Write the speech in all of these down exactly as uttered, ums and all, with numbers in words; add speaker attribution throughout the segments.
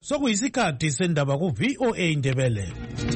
Speaker 1: Sokuyisikhathi sendaba ku V O A Indebele.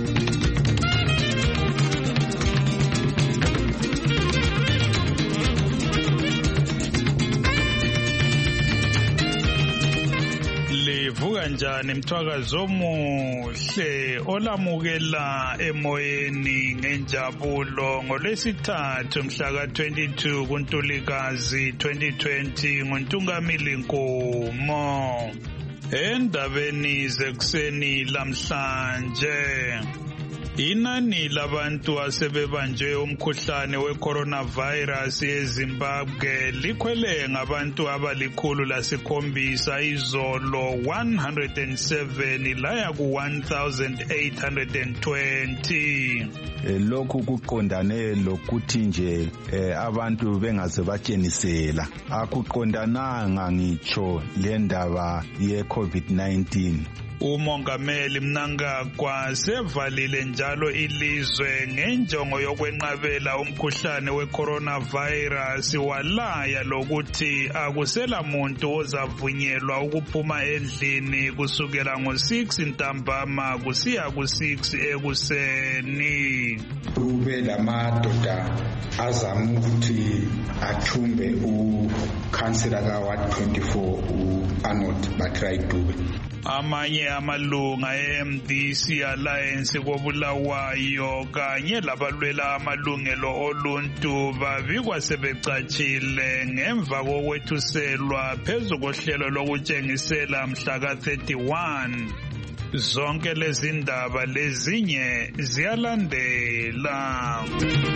Speaker 1: Livuka njani mthwakazo omuhle olamukela emoyeni ngenjabulo ngolwesithathu mhla ka twenty-two kuNtulikazi twenty twenty nguNtungamili Nkomo. Endabeni zekuseni lamhlanje inani labantu asebebanjwe umkhuhlane we-coronavirus eZimbabwe likhwele ngabantu abalikhulu lasikhombisa izolo one hundred seven laya ku one thousand eight hundred twenty.
Speaker 2: Lokhu kuqondane lokuthi nje abantu bengaze batshenisela akuqondananga ngitsho le ndaba ye-COVID nineteen.
Speaker 1: Umongameli Mnangagwa sevalile njalo ilizwe ngenjongo yokwenqabela umkhuhlane we-coronavirus walaya lokuthi akusela muntu ozavunyelwa ukuphuma endlini kusukela ngo six ntambama kusiya ku six ekuseni.
Speaker 3: Kube lamadoda azama ukuthi athumbe ukhansela ka Ward twenty-four u-Arnold Batraidube.
Speaker 1: Amanye amalunga e-M D C Alliance koBulawayo kanye labalwela amalungelo oluntu babikwa sebecatshile ngemva kokwethuselwa phezu kohlelo lokutshengisela mhla ka thirty-one. Zonke lezi ndaba lezinye ziyalandela.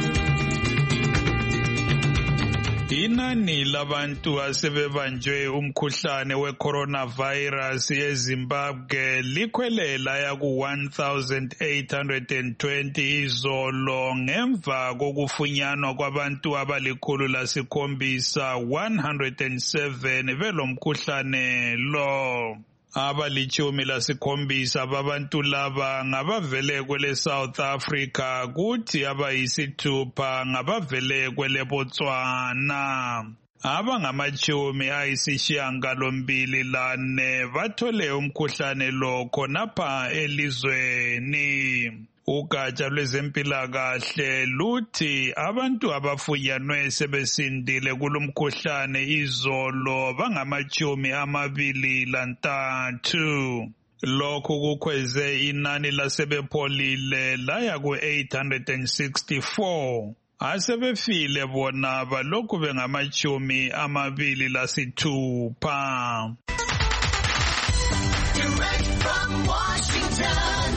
Speaker 1: Inani labantu asebebanjwe umkhuhlane we-coronavirus eZimbabwe likhwelela ya ku one thousand eight hundred twenty izolo ngemva kokufunyanwa kwabantu abalikhulu lasikhombisa one hundred seven belomkhuhlane lo. Abalichumi lasikhombisa babantu laba ngabavele kwele South Africa kuthi abayisithupha ngabavele kwele Botswana. Abangamachumi ayisishiyagalombili lane bathole umkhuhlane lo khonapha elizweni. Ugatsha lwezempilakahle luthi abantu abafunyanwe sebesindile kulumkhuhlane izolo bangamachumi amabili lantathu. Lokhu kukhweze inani lasebepholile laya ku eight hundred sixty-four. Asebefile bona balokhu bengamachumi amabili lasithupha. Direct from Washington.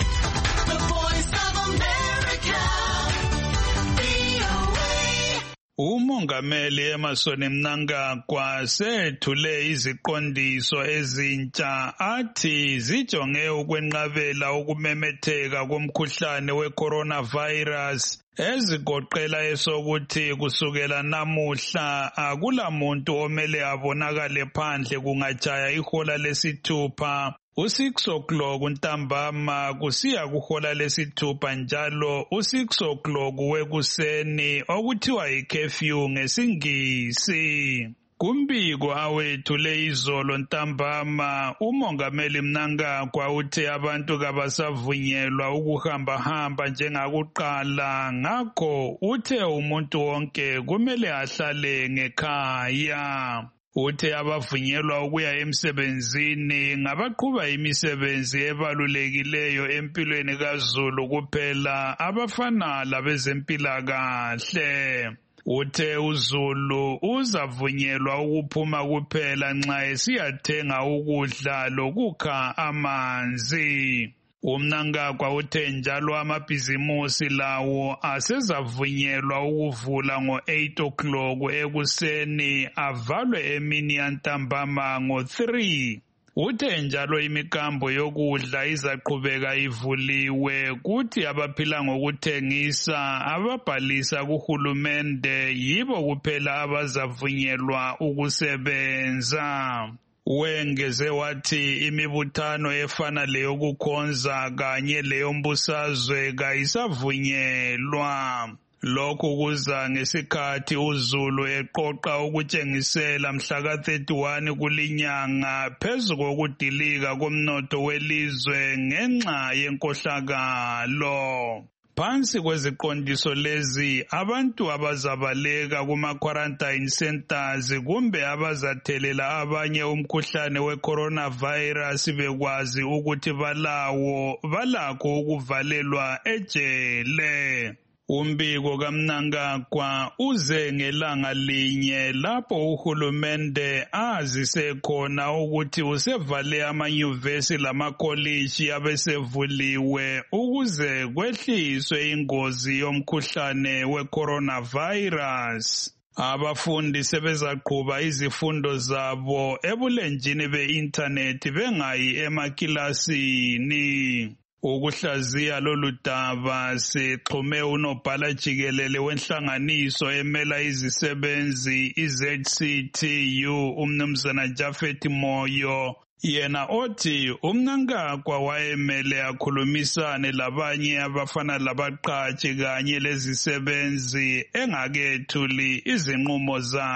Speaker 1: Umongameli Emmerson Mnangagwa sethule iziqondiso ezintsha athi zijonge ukwenqabela ukumemetheka komkhuhlane we-coronavirus ezigoqela esokuthi kusukela namuhla akula muntu omele abonakale phandle kungatshaya ihola lesithupha u six o'clock ntambama kusiya kuhola lesithupha njalo u six o'clock wekuseni okuthiwa yi-curfew ngesingisi. Kumbiko awethule izolo ntambama umongameli Mnangagwa uthe abantu kabasavunyelwa ukuhamba-hamba njengakuqala ngakho uthe umuntu wonke kumele ahlale ngekhaya. Uthe abavunyelwa ukuya emsebenzini ngabaqhuba imisebenzi ebalulekileyo empilweni kaZulu kuphela abafana labezempilakahle. Uthe uZulu uzavunyelwa ukuphuma kuphela nxa esiyathenga ukudla lokukha amanzi. Umnangagwa uthe njalo amabhizimusi lawo asezavunyelwa ukuvula ngo eight o'clock ekuseni avalwe emini yantambama ngo three. Uthe njalo imikambo yokudla izaqhubeka ivuliwe kuthi abaphila ngokuthengisa ababhalisa kuhulumende yibo kuphela abazavunyelwa ukusebenza. Wengeze wathi imibuthano efana leyokukhonza kanye leyombusazwe kayisavunyelwa. Lokhu kuza ngesikhathi uZulu eqoqa ukutshengisela mhla ka thirty-one kulinyanga phezu kokudilika komnotho welizwe ngenxa yenkohlakalo. Phansi kweziqondiso lezi abantu abazabaleka kuma-quarantine centers kumbe abazathelela abanye umkhuhlane we-coronavirus bekwazi ukuthi balawo balakho ukuvalelwa ejele. Umbiko kaMnangagwa uze ngelanga linye lapho uhulumende azise khona ukuthi usevale amanyuvesi lamakoliji abesevuliwe ukuze kwehliswe ingozi yomkhuhlane we-coronavirus. Abafundi sebezaqhuba izifundo zabo ebulenjini be-internet bengayi emakilasini. Ukuhlaziya lolu daba sixhume unobhala jikelele wenhlanganiso emela izisebenzi i-Z C T U umnumzana Japhet Moyo. Yena othi uMnangagwa wayemele akhulumisane labanye abafana labaqhashi kanye lezisebenzi engakethuli izinqumo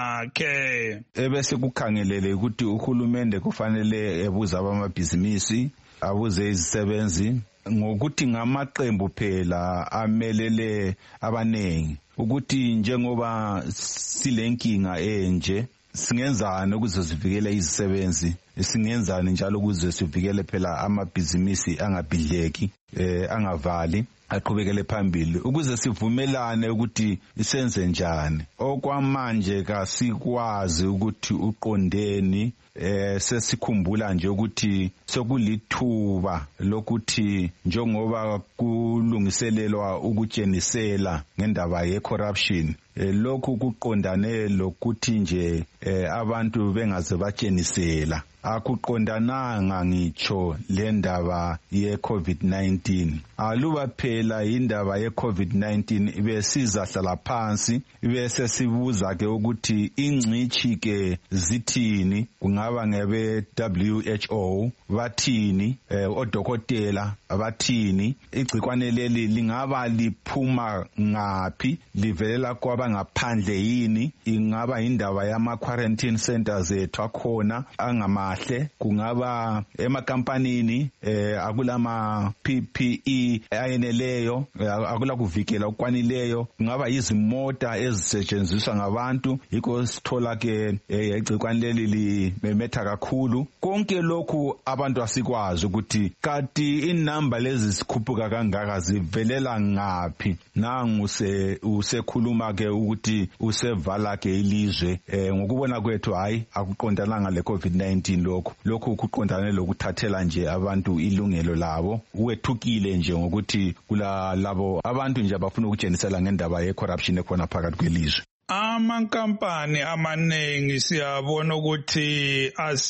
Speaker 1: zakhe.
Speaker 2: Ebese kukhangelele ukuthi uhulumende kufanele ebuza abamabhizinisi, abuze izisebenzi ngokuthi ngamaqembu phela amelele abanengi ukuthi njengoba silenkinga enje singenzani ukuze sivikele izisebenzi, singenzani njalo ukuze sivikele phela amabhizinisi angabhidleki eh angavali aqhubekele phambili ukuze sivumelane ukuthi isenze njani. Okwamanje kasikwazi ukuthi uqondeni eh sesikhumbula nje ukuthi sokulithuba lokuthi njengoba kulungiselelwa ukutshenisela ngendaba ye corruption eh, lokhu kuqondane lokuthi nje eh, abantu bengaze batshenisela. Akuqondananga ngitsho le ndaba ye COVID nineteen. Aluba phela indaba ye COVID nineteen ibe sizahlala phansi bese sibuza ke ukuthi ingcichi ke zithini, kungaba ngebe W H O bathini, eh, odokotela abathini, igcikwane leli lingaba liphuma ngaphi, livelela kwabangaphandle yini, ingaba indaba yama quarantine centers ethu akhona angama kungaba emakampanini eh akulama P P E ayeneleyo, akula kuvikela okwanileyo, kungaba izimota ezisetshenziswa ngabantu yikho sithola ke igcikwane leli limemetha kakhulu. Konke lokhu abantu asikwazi ukuthi kanti inamba lezi sikhuphuka kangaka zivelela ngaphi. Nangu se usekhuluma ke ukuthi usevala ke ilizwe eh ngokubona kwethu hayi akuqondananga le COVID nineteen. Lokhu lokhu kuqondane lokuthathela nje abantu ilungelo labo, uwethukile nje ngokuthi kula labo abantu nje abafuna ukutshenisela ngendaba ye corruption ekhona phakathi kwelizwe.
Speaker 1: Amankampani amaningi siyabona ukuthi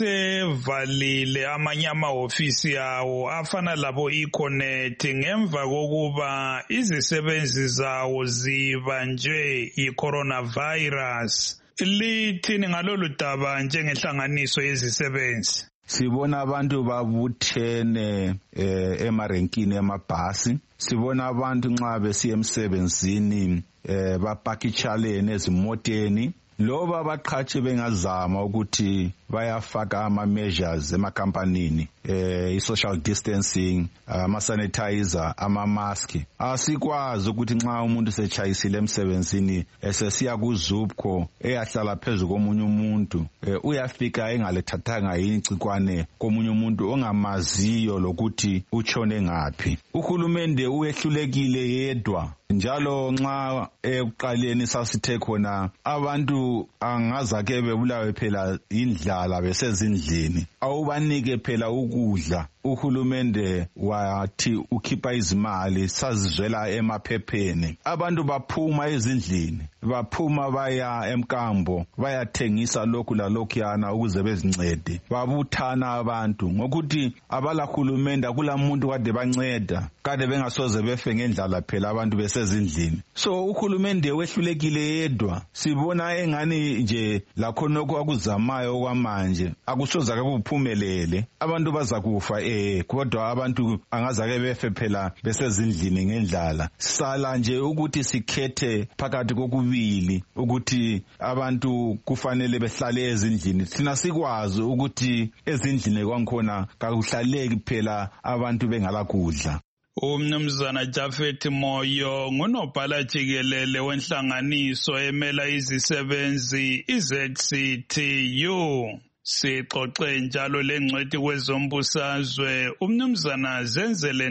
Speaker 1: asevalile amanye amahofisi yawo afana labo eConnect ngemva kokuba izisebenzi zawo zibanjwe i-coronavirus. Lithini ngalolu daba njengenhlanganiso yezisebenzi?
Speaker 2: Sibona abantu babuthene eh, emarenkini emabhasi, sibona abantu nxa besiya emsebenzini eh, bapakichalene ezimoteni, loba abaqhashi bengazama ukuthi bayafaka ama measures emakhampanini, eh i-social distancing, ama-sanitizer, ama-mask. Asikwazi ukuthi nxa umuntu setshayisile emsebenzini esesiya kuZUPCO eyahlala phezu komunye umuntu eh, uyafika engalethathanga igcikwane komunye umuntu ongamaziyo lokuthi utshone ngaphi. Uhulumende uyehlulekile yedwa. Njalo nxa ekuqaleni sasithe khona abantu angazake bebulawe phela indlala besezindlini, awubanike phela ukudla. Uhulumende wathi ukhipha izimali sazizwela emaphepheni. Abantu baphuma ezindlini, baphuma baya emkambo, bayathengisa lokhu lalokhuyana ukuze bezincede. Babuthana abantu ngokuthi abala hulumende akulamuntu kade banceda, kade bengasoze befe ngendlala phela abantu besezindlini. So uhulumende wehlulekile yedwa. Sibona engani nje lakhona okuzamayo kwamanje akusoza kuphumelele, abantu baza kufa eh kodwa abantu angazake befe phela besezindlini ngendlala. Sala nje ukuthi sikhethe phakathi kokubili ukuthi abantu kufanele behlale ezindlini. Thina sikwazi ukuthi ezindlini kwankhona kakuhlaleki phela abantu bengalakudla.
Speaker 1: Umnumzana Jafet Moyo ngunobhala jikelele wenhlanganiso emela izisebenzi i-Z C T U. Sixoxe njalo lengcwethi kwezombusazwe umnumzana Zenzele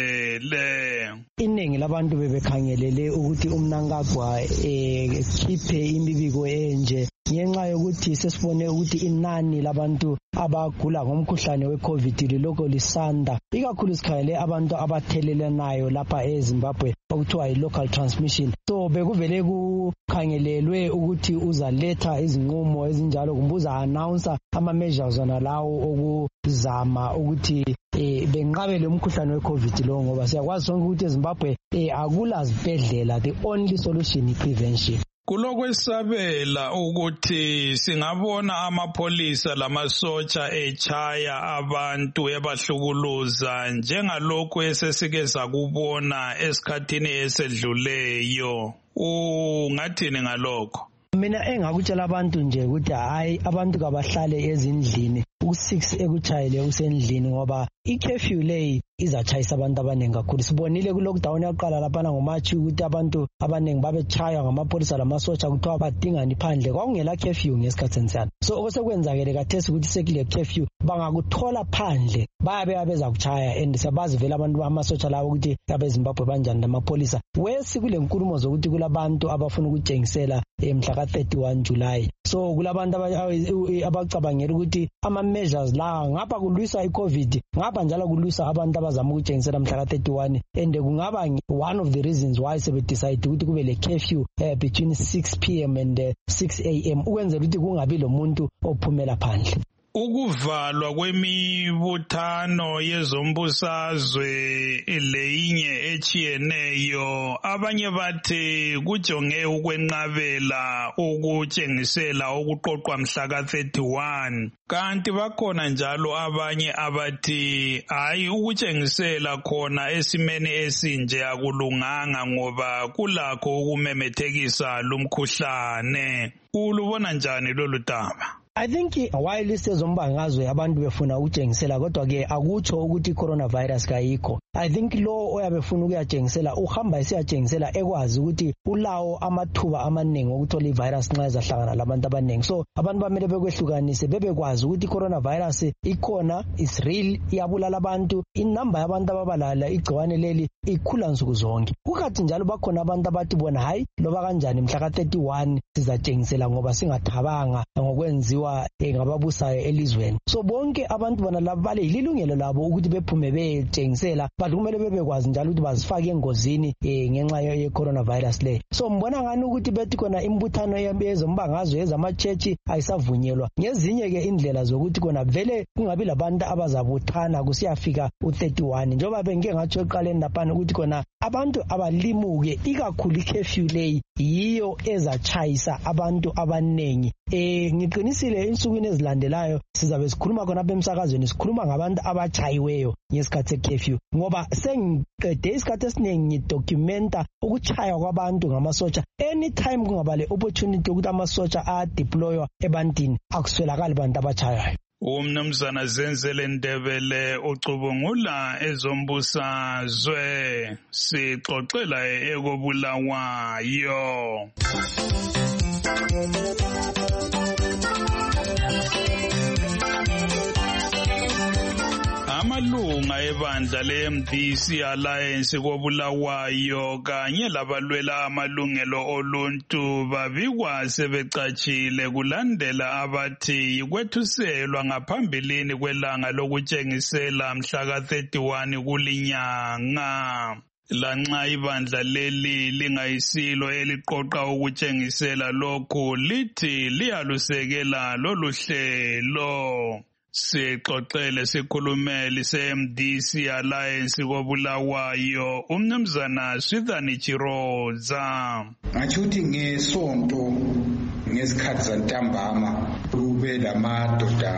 Speaker 1: Ndebele.
Speaker 4: Iningi labantu bebekhangelele ukuthi uMnangagwa ekhiphe imibiko enje ngenxa yokuthi sesibone ukuthi inani labantu abagula ngomkhuhlane we-COVID liloko lisanda, ikakhulu sikhangele abantu abathelelanayo lapha eZimbabwe okuthiwa yi-local transmission. So bekuvele kukhangelelwe ukuthi uzaletha izinqumo ezinjalo kumbe uza-announce ama-measures wona lawo okuzama ukuthi eh benqabele umkhuhlane we-COVID lo, ngoba siyakwazi sonke ukuthi eZimbabwe eh akula zibhedlela. The only solution is prevention.
Speaker 1: Kulokwesabela ukuthi singabona amapholisa lamasotsha echaya abantu ebahlukuluza njengalokhu esesike sakubona esikhathini esedluleyo. Ungathini ngalokho?
Speaker 4: Mina engakutshela abantu nje ukuthi hayi abantu kabahlale ezindlini u-six ekuchayele usendlini, ngoba i-curfew leyi izachayisa abantu abaningi kakhulu. Sibonile ku-lockdown yaqala laphana ngoMarch ukuthi abantu abaningi babechaywa ngamapholisa lamasotsha kuthiwa badingani phandle, kwakungela curfew ngesikhathi sensiyana. So okusekwenzakele kathesi ukuthi sekule curfew bangakuthola phandle bayabe beza kuchaya, and siyabazi vele abantu bamasotsha lawo ukuthi abeZimbabwe banjani namapholisa. Wesi kule nkulumo zokuthi kulabantu abafuna ukutshengisela mhla ka thirty-one July. So kulabantu abacabangela ukuthi ama-measures la ngapha kulwisa i-COVID, ngapha njalo kulwisa abantu abazama ukutshengisela mhla ka thirty-one, and kungaba one of the reasons why sebedecide ukuthi kube le curfew uh, between six p m and uh, six a m ukwenzela ukuthi kungabi lo muntu ophumela phandle.
Speaker 1: Ukuvalwa kwemibuthano yezombusazwe leyinye echiyeneyo, abanye bathi kujonge ukwenqabela ukutshengisela okuqoqwa mhla ka thirty-one, kanti bakhona njalo abanye abathi hayi ukutshengisela khona esimeni esinje akulunganga ngoba kulakho ukumemethekisa lumkhuhlane. Ulubona njani lolu daba?
Speaker 4: I think while isezombangazwe abantu befuna ukutshengisela kodwa ke akutsho ukuthi coronavirus kayikho. I think lo oyabefuna ukuyatshengisela uhamba esiyatshengisela ekwazi ukuthi ulawo amathuba amaningi okuthola ivirus nxa ezahlangana labantu abaningi. So abantu bamele bekwehlukanise bebekwazi ukuthi coronavirus ikhona, is real, iyabulala abantu, inamba yabantu ababalala igciwane leli ikhula nsuku zonke. Kukathi njalo bakhona abantu abathi bona hayi loba kanjani mhla ka thirty-one sizatshengisela ngoba singathabanga ngokwenziwa ngababusayo elizweni. So bonke abantu bona labo bale ililungelo labo ukuthi bephume betshengisela, but kumele bebekwazi njalo ukuthi bazifake engozini ngenxa ye coronavirus le. So mbona ngani ukuthi bethi kona imbuthano yezombangazwe ezama-church ayisavunyelwa. Ngezinye ke indlela zokuthi kona vele kungabi labantu abazabuthana kusiyafika u thirty-one, njengoba bengike ngatsho eqaleni lapha ukuthi kona abantu abalimuke, ikakhulu i-curfew leyi yiyo ezachayisa abantu abanengi. Eh ngiqinisile insukwini ezilandelayo sizabe sikhuluma khona apha emsakazweni, sikhuluma ngabantu abachayiweyo ngesikhathi se-curfew, ngoba sengiqede isikhathi esiningi ngidocumenta ukuchaywa kwabantu ngamasotsha. Anytime kungaba le opportunity ukuthi amasotsha a-deploywa ebantini akuswelakali bantu abachayayo.
Speaker 1: Umnumzana Zenzele Ndebele ucubungula ezombusazwe, sixoxela ekobulawayo. Amalunga ebandla le-M D C Alliance kobulawayo kanye labalwela amalungelo oluntu babikwa sebecatshile kulandela abathi kwethuselwa ngaphambilini kwelanga lokutshengisela mhla ka thirty-one kulinyanga. Lanxa ibandla leli lingayisilo eliqoqa ukutshengisela lokhu, lithi liyalusekela lolu hlelo. Sixoxele sikhulumeli se-M D C Alliance kobulawayo umnumzana Swithani Chiroza.
Speaker 3: Ngathi uthi ngesonto ngesikhathi zantambama kube lamadoda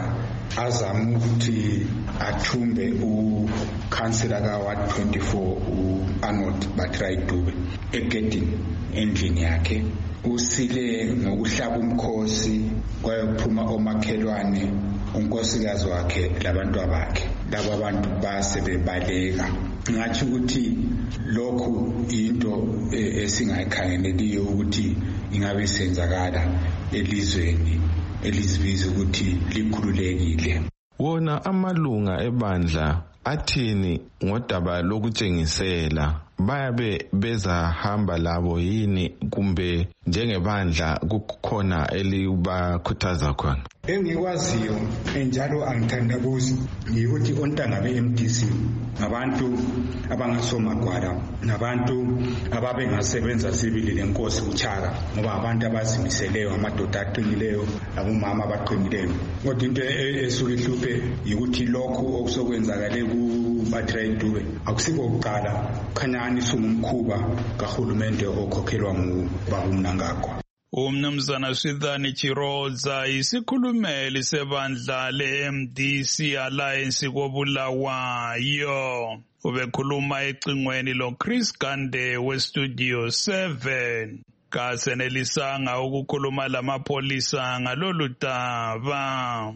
Speaker 3: azama ukuthi athumbe ukhansela kaWard twenty-four u-Arnold Battery Dube egedini endlini yakhe. Usile ngokuhlaba umkhosi kwayophuma omakhelwane unkosikazi wakhe labantu bakhe. Laba abantu basebebaleka. Ngathi ukuthi lokhu into esingayikhangeleliyo ukuthi ingabe senzakala elizweni elizibiza ukuthi likhululekile.
Speaker 5: Wona amalunga ebandla athini ngodaba lokutshengisela? Bayabe bezahamba labo yini kumbe njengebandla kukhona elibakhuthaza khona?
Speaker 3: Engikwaziyo njalo angithandabuzi yikuthi ontanga be-M D C ngabantu abangasomagwala, nabantu ababengasebenza sibili lenkosi uChaka, ngoba abantu abazimiseleyo, amadoda aqinileyo, abomama abaqinileyo. Kodwa into esuke ihluphe yikuthi lokhu okusokwenzakale kuBattery Dube akusiko ukuqala, khanyani sungumkhuba kahulumende okhokhelwa ngubaba uMnangagwa.
Speaker 1: Umnumzana Swithani Chiroza isikhulumeli sebandla le-M D C Alliance koBulawayo ubekhuluma ecingweni lo Chris Gande weStudio seven. Kasenelisanga ukukhuluma lamapholisa ngalolu daba.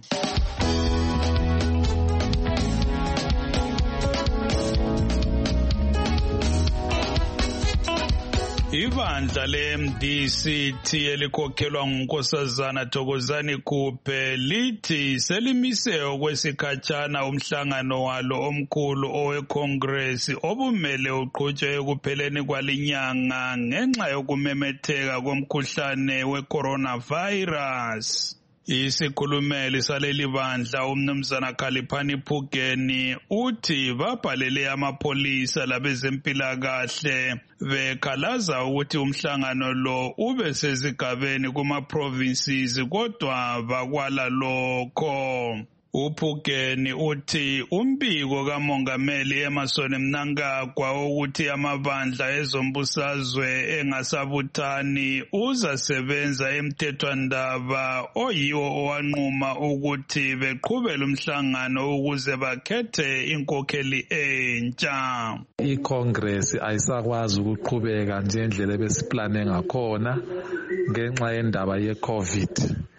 Speaker 1: Ibandla le-M D C elikhokhelwa ngunkosazana Thokozani Kupe lithi selimise okwesikhatshana umhlangano walo omkhulu oweCongress obumele uqhutshwe ekupheleni kwalinyanga ngenxa yokumemetheka komkhuhlane we-coronavirus. Isikhulumeli saleli bandla umnumzana Khaliphani Phugeni uthi babhalele amapholisa labezempilakahle bekhalaza ukuthi umhlangano lo ube sezigabeni kuma-provinces kodwa bakwala lokho. Uphugeni uthi umbiko kamongameli Emmerson Mnangagwa ukuthi amabandla ezombusazwe engasabuthani uzasebenza emthethwandaba oyiwo owanquma ukuthi beqhubele umhlangano ukuze bakhethe inkokheli entsha.
Speaker 6: ICongress ayisakwazi ukuqhubeka ngendlela ebesiplane ngakhona ngenxa yendaba ye-COVID.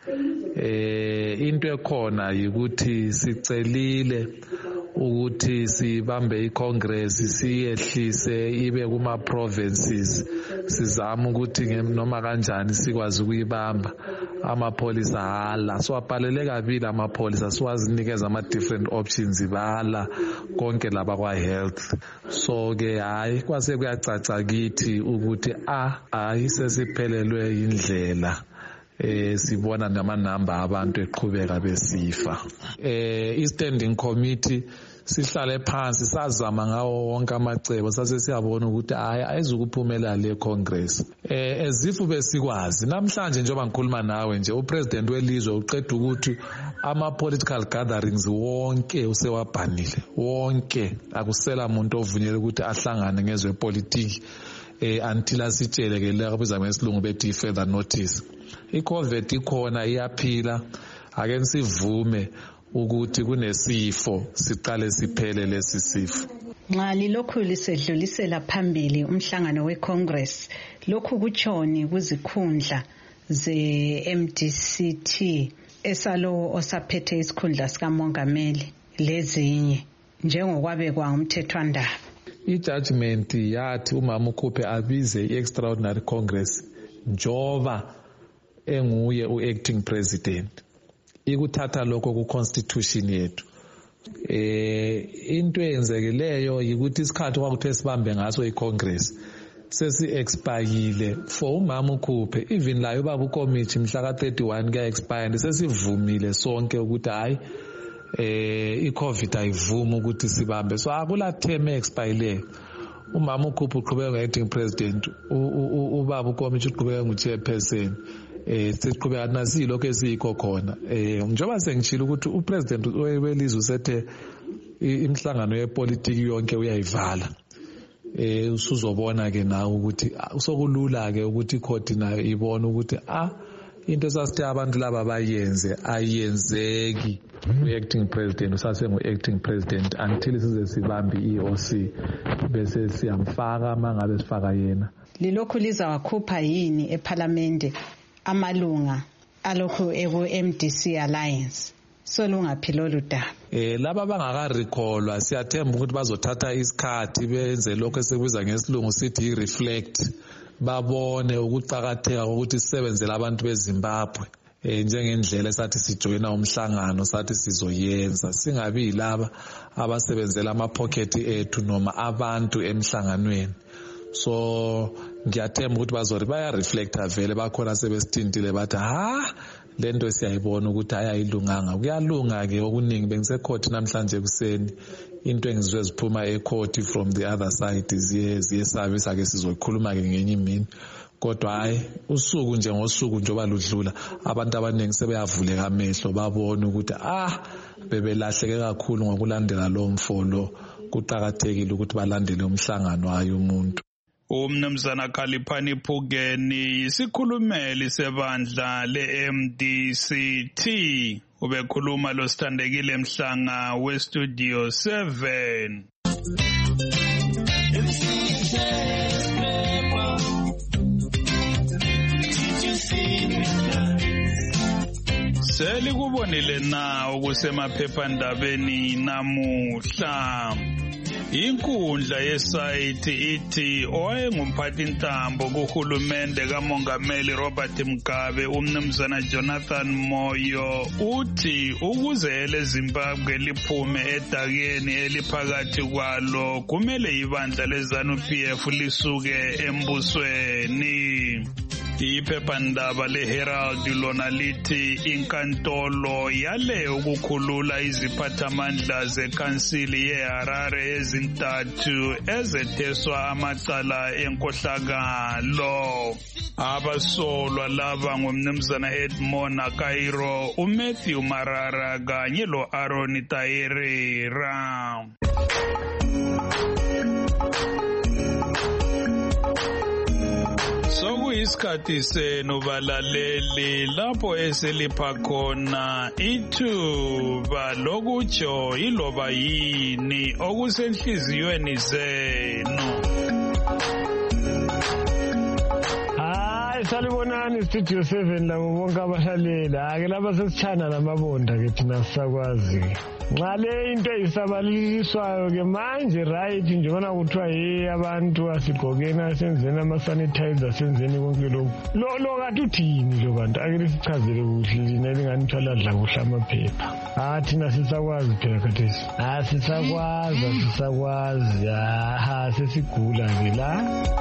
Speaker 6: Eh into ekhona yikuthi sicelile ukuthi sibambe iCongress siyehlise ibe kuma provinces, sizama ukuthi noma kanjani sikwazi ukuyibamba. Amapholisa hala siwabhalele kabili amapholisa siwazinikeza ama different options bala konke laba kwa health. So ke hayi kwase kuyacaca kithi ukuthi a ayisesiphelelwe indlela. Eh sibona namanamba abantu eqhubeka besifa. Eh iStanding Committee sihlale phansi sazama ngawo wonke amacebo sase siyabona ukuthi hayi ayizukuphumela le Congress. Eh ezifu besikwazi namhlanje njengoba ngikhuluma nawe nje uPresident welizwe uqeda ukuthi ama political gatherings wonke usewabhanile wonke akusela umuntu ovunyelwe ukuthi ahlangane ngezwe politiki eh until asitshele ke la kubiza ngesilungu bethi further notice. I-COVID ikhona iyaphila ake sivume ukuthi kunesifo siqale siphele lesi sifo.
Speaker 7: Nxa lilokhu lisedlulisela phambili umhlangano weCongress lokhu kuchoni kuzikhundla ze-M D C T esalo osaphethe isikhundla sikamongameli lezinye njengokwabekwa umthethwandaba.
Speaker 6: I-judgment yathi umama uKhupe abize i-extraordinary congress njoba enguye u-acting president. Ikuthatha lokho ku-constitution yethu. Eh into eyenzekileyo yikuthi isikhathi kwakuthe sibambe ngaso i-Congress sesi-expayile for umama uKhupe, even layo baba ukomiti mhla ka thirty-one kuya expire sesivumile sonke ukuthi hayi eh i-COVID ayivumi ukuthi sibambe. So akula term expire umama uKhupe uqhubeka nge-acting president, ubaba ukomiti uqhubeka ngu-chairperson. Eh siqhubeka nasi lokho esiyikho khona. Eh njengoba sengishilo ukuthi upresident welizwe usethe imhlangano yepolitiki yonke uyayivala. Eh usuzobona ke nawe ukuthi usokulula ke ukuthi icourt nayo ibone ukuthi ah into sasithe abantu laba bayenze ayenzeki. u-acting president usasengu-acting president until size sibambe i-E O C bese siyamfaka mangabe sifaka yena.
Speaker 7: Lilokhu lizawakhupha yini eParliament amalunga alokhu eku-M D C Alliance solungaphi lolu daba?
Speaker 6: Eh laba bangakarecallwa siyathemba ukuthi bazothatha isikhathi benze lokho esikubiza ngesilungu sithi i-reflect, babone ukuqhakatheka ukuthi sisebenzele abantu beZimbabwe eh njengendlela esathi sijoyina umhlangano sathi sizoyenza, singabi laba abasebenzela ama pocket ethu noma abantu emhlanganweni. So ngiyathemba ukuthi bazori baya reflecta vele bakhona sebesithintile bathi ha lento siyayibona ukuthi ayayilunganga. Kuyalunga ke okuningi bengise court namhlanje kuseni into engizwe ziphuma e court from the other side ziye ziye service ake sizokhuluma ke ngenye imini, kodwa hayi usuku nje ngosuku njoba ludlula abantu abaningi sebeyavuleka amehlo babona ukuthi ah bebelahleke kakhulu ngokulandela lo mfolo. Kuqhakathekile ukuthi balandele umhlangano wayo umuntu.
Speaker 1: Umnumzana Khaliphani Phukeni isikhulumeli sebandla le-M D C T ubekhuluma lo Sithandekile Mhlanga we-Studio seven. Selikubonile na okusemaphephandabeni namuhla. Inkundla yesayithi ithi owayengumphathintambo kuhulumende kaMongameli Robert Mugabe umnumzana Jonathan Moyo uthi ukuze eleZimbabwe liphume edakeni eliphakathi kwalo kumele ibandla leZANU P F lisuke embusweni. Iphephandaba leHerald lona lithi inkantolo yale ukukhulula iziphathamandla zekhansili yeHarare ezintathu ezetheswa amacala enkohlakalo. Abasolwa laba ngumnumzana Edmond Akairo, uMatthew Marara kanye lo Aaron Tairera. Sokuyisikhathi senu balaleli lapho eselipha khona ithuba lokutsho iloba yini okusenhliziyweni zenu.
Speaker 8: Salibonani Studio seven labo bonke abahlalela. Ake lapha sesichana namabonda ke thina sisakwazi. Nxa le into eyisabaliswayo ke manje right nje bona kuthiwa hey abantu asigqokeni asenzeni ama sanitizer asenzeni konke lokho. Lo lo kathi uthini lo bantu ake sichazele kuhle lina elinganithwala dla kuhle amaphepha. Ah thina sisakwazi phela khathesi. Ah sisakwazi sisakwazi. Ah sesigula ke la.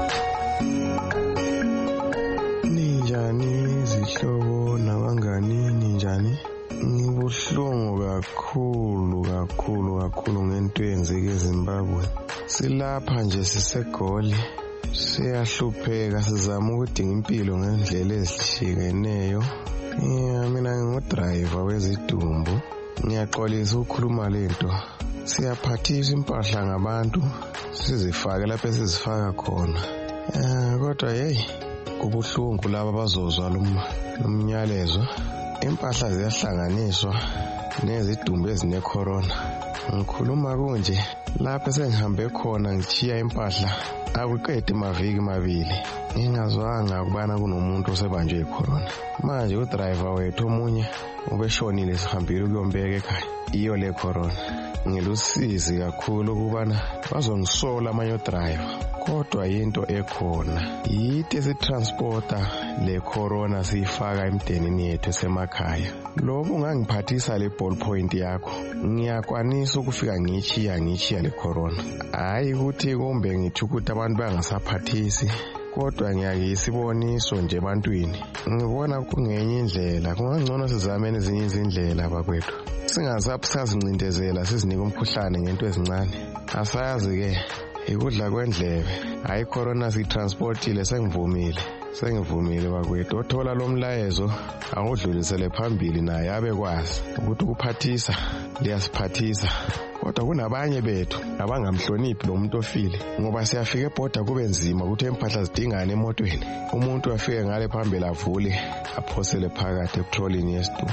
Speaker 9: Ninjani zihlobo nabangani ninjani? Ngibuhlungu kakhulu kakhulu kakhulu ngento eyenzeke eZimbabwe. Silapha nje sisegoli, siyahlupheka sizama ukudinga impilo ngendlela ezihlukeneyo. Mina ngingudriver wezidumbu, ngiyaxolisa ukukhuluma lento. Siyaphathisa impahla ngabantu sizifake lapho sizifaka khona. Kodwa hey kubuhlungu laba bazozwa lumnyalezo. Impahla ziyahlanganiswa nezidumbu ezine corona. Ngikhuluma kunje lapho sengihambe khona ngichiya impahla akuqedi maviki mabili ngingazwanga ukubana kunomuntu osebanjwe icorona. Manje udriver wethu omunye ubeshonile sihambile ukuyombeka ekhaya iyo le corona. Ngilusizi kakhulu ukubana bazongisola amanye driver, kodwa into ekhona yithi sitransporta le corona siyifaka emdenini yethu semakhaya. Lokho ungangiphathisa le ballpoint yakho ngiyakwanisa ukufika ngichiya ngichiya le corona. Hayi ukuthi kumbe ngithi ukuthi abantu bangasaphathisi, kodwa ngiyakisiboniso nje ebantwini. Ngibona kungenye indlela, kungangcono sizamene ezinye izindlela bakwethu. Singasazincindezela sizinike umkhuhlane ngento ezincane. Asayazi ke ikudla kwendlebe. Hayi corona sitransportile sengivumile. Sengivumile bakwethu. Othola lo mlayezo akudlulisele phambili naye abekwazi ukuthi ukuphathisa liyasiphathisa. Kodwa kunabanye bethu abangamhloniphi lo muntu ofile, ngoba siyafika ebhoda kube nzima ukuthi impahla zidingane emotweni. Umuntu afike ngale phambili avule aphosele phakathi ekutrolini yesidumbu.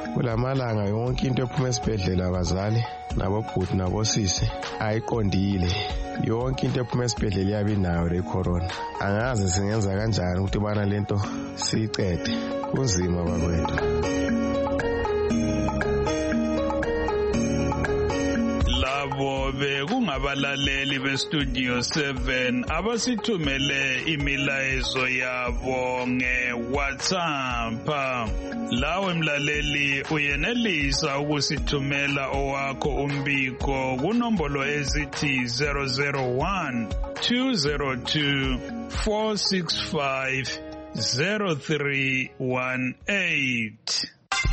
Speaker 9: kulamalanga yonke into ephuma esibhedlela abazali nabobhuti nabosisi ayiqondile. Yonke into ephuma esibhedlela iyabe inayo le corona. Angazi singenza kanjani ukuthi bana lento siyicede. Kunzima bakwethu.
Speaker 1: Bekungabalaleli bestudio seven abasithumele imilayezo yabo nge-WhatsApp. Lawe mlaleli uyenelisa ukusithumela owakho umbiko kunombolo ezithi zero zero one two zero two four six five zero three one eight.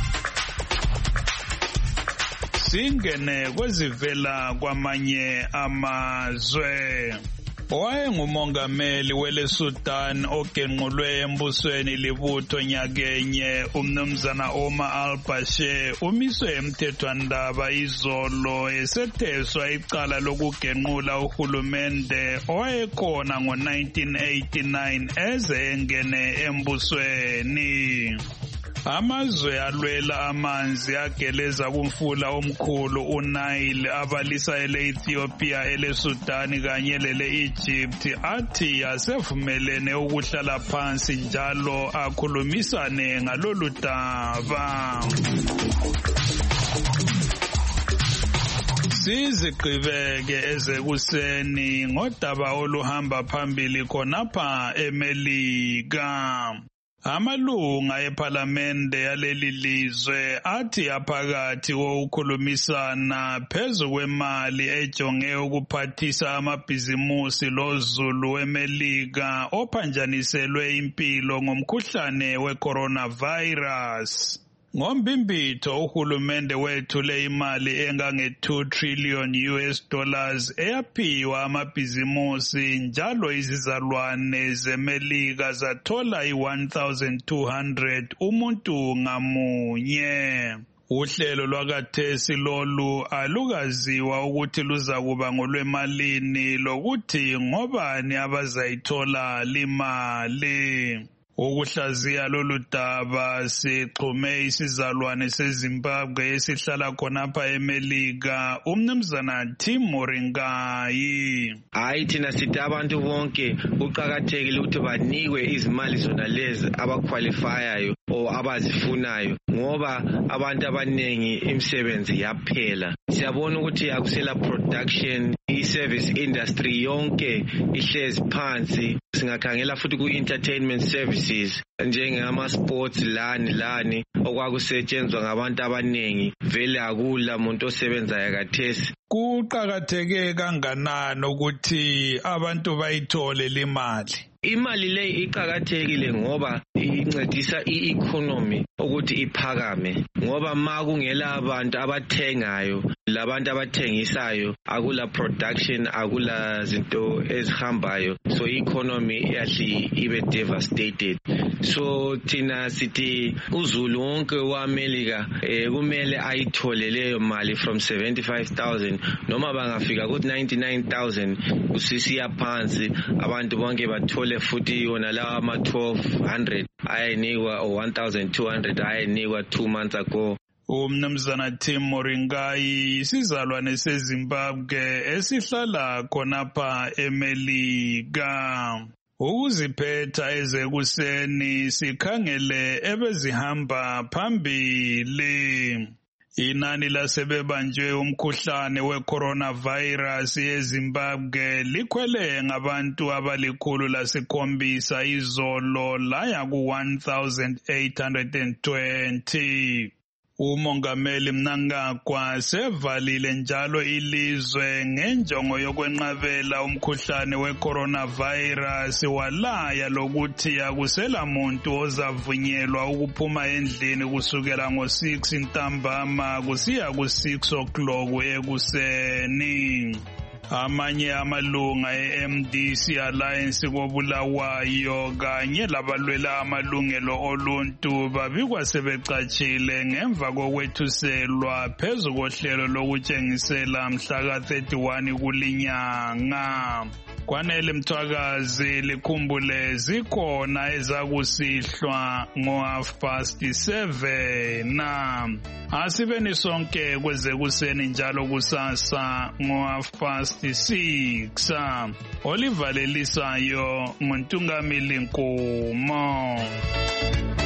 Speaker 1: Singene kwezivela kwamanye amazwe. Owayengumongameli weleSudan ogenqulwe embusweni libutho nyakenye umnumzana Omar al-Bashir umiswe emthethwandaba izolo esetheswa icala lokugenqula uhulumende owayekhona ngo nineteen eighty-nine eze engene embusweni. Amazwe alwela amanzi ageleza kumfula omkhulu uNile abalisa ele-Ethiopia ele-Sudan kanye lele-Egypt athi asevumelene ukuhlala phansi njalo akhulumisane ngalolu daba. Sizigqibeke ezekuseni ngodaba oluhamba phambili khonapha eMelika. Amalunga ePhalamende yaleli lizwe athi aphakathi kokukhulumisana phezu kwemali ejonge ukuphathisa amabhizimusi lozulu weMelika ophanjaniselwe impilo ngomkhuhlane we-coronavirus. Ngombimbitho uhulumende wethule imali engange two trillion U S dollars eyaphiwa amabhizimusi njalo izizalwane zeMelika zathola i one thousand two hundred umuntu ngamunye. Uhlelo lwakathesi lolu alukaziwa ukuthi luzakuba ngolwemalini lokuthi ngobani abazayithola limali. Ukuhlaziya lolu daba sixhume isizalwane seZimbabwe esihlala khonapha eMelika umnumzana Tim Moringai.
Speaker 10: Hayi thina sithi abantu bonke kuqakathekile ukuthi banikwe izimali zona lezi abaqualifyayo o abazifunayo ngoba abantu abanengi imisebenzi yaphela. Siyabona ukuthi akusela production, i-service industry yonke ihlezi phansi. Singakhangela futhi ku-entertainment services njengama-sports lani lani okwakusetshenzwa ngabantu abanengi vele akula muntu osebenzayo kathesi.
Speaker 1: Kuqakatheke kanganani ukuthi abantu bayithole le mali?
Speaker 10: Imali le iqakathekile ngoba incedisa i-economy ukuthi iphakame ngoba ma kungela abantu abathengayo labantu abathengisayo akula production akula zinto ezihambayo so i-economy yahle ibe devastated. So thina sithi uzulu wonke waMelika eh, kumele ayithole leyo mali from seventy-five thousand noma bangafika ku ninety-nine thousand usisiya phansi abantu bonke bathole futhi yona lawa ama twelve hundred ayenikwa one thousand two hundred ayenikwa two months ago.
Speaker 1: Umnumzana Tim Moringai isizalwane seZimbabwe esihlala khonapha eMelika. Ukuziphetha ezekuseni sikhangele ebezihamba phambili. Inani lasebebanjwe umkhuhlane we-coronavirus eZimbabwe likhwele ngabantu abalikhulu lasikhombisa izolo laya ku one thousand eight hundred twenty. Umongameli Mnangagwa sevalile njalo ilizwe ngenjongo yokwenqabela umkhuhlane we-coronavirus walaya lokuthi akusela muntu ozavunyelwa ukuphuma endlini kusukela ngo six ntambama kusiya ku six o'clock ekuseni. Amanye amalunga e-M D C Alliance koBulawayo kanye labalwela amalungelo oluntu babikwa sebecatshile ngemva kokwethuselwa phezu kohlelo lokutshengisela mhla ka thirty-one kulinyanga. Kwanele Mthwakazi likhumbule zikhona ezakusihlwa ngo half past seven na asibeni sonke kwezekuseni njalo kusasa ngo half past six. Oliver Lelisayo nguNtungamili Nkomo.